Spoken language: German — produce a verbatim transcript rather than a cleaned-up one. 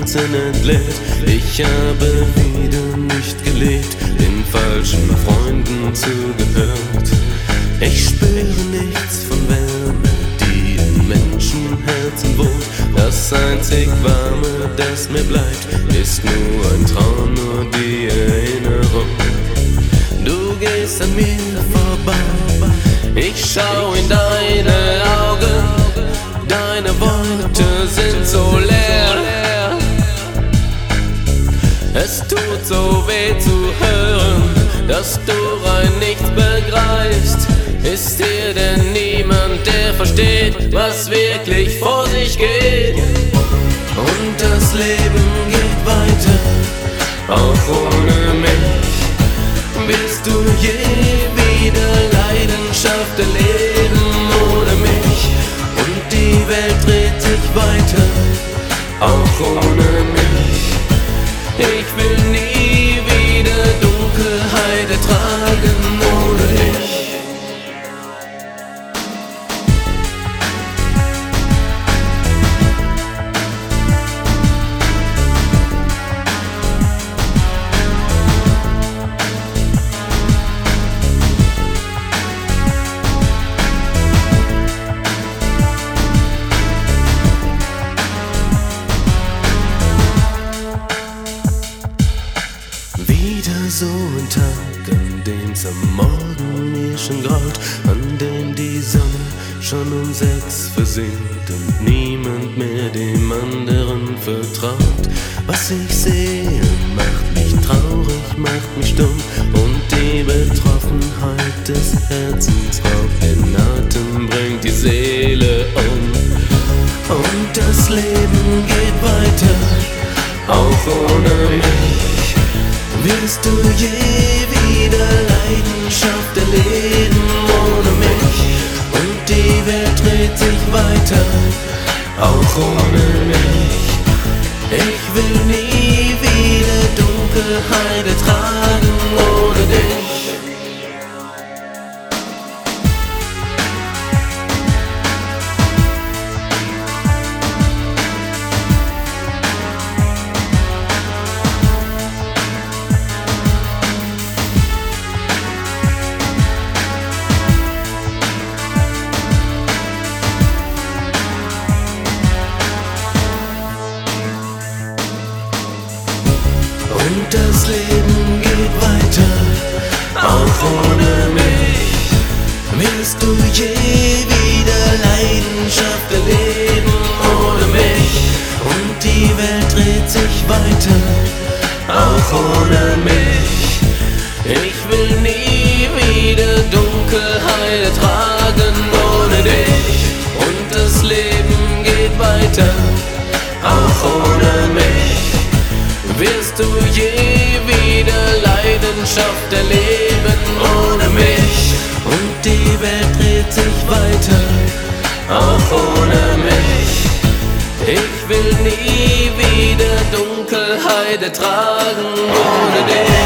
Herzen entleert. Ich habe wieder nicht gelebt, den falschen Freunden zugehört. Ich spüre nichts von Wärme, die in Menschenherzen wohnt. Das einzig Warme, das mir bleibt, ist nur ein Traum, nur die Erinnerung. Du gehst an mir vorbei, ich schau in deine Augen. Deine Worte sind so leer, es tut so weh zu hören, dass du rein nichts begreifst. Ist hier denn niemand, der versteht, was wirklich vor sich geht? Und das Leben geht weiter, auch ohne mich. Willst du je wieder Leidenschaft erleben ohne mich? Und die Welt dreht sich weiter, auch ohne mich. Ich will nie wieder Dunkelheit ertragen ohne dich. So ein Tag, an dem's am Morgen mir schon graut, an dem die Sonne schon um sechs versinkt und niemand mehr dem anderen vertraut. Was ich sehe, macht mich traurig, macht mich stumm und die Betroffenheit des Herzens raubt den Atem, bringt die Seele um. Und das Leben geht weiter, auch ohne mich. Willst du je wieder Leidenschaft erleben ohne mich? Und die Welt dreht sich weiter, auch ohne mich. Ich will nie wieder Dunkelheit ertragen ohne dich. Und das Leben geht weiter, auch ohne mich. Willst du je wieder Leidenschaft erleben ohne mich? Und die Welt dreht sich weiter, auch ohne mich. Ich will nie wieder Dunkelheit ertragen ohne dich. Und das Leben geht weiter, auch ohne mich. Wirst du je wieder Leidenschaft erleben ohne mich? Und die Welt dreht sich weiter, auch ohne mich. Ich will nie wieder Dunkelheit ertragen ohne dich.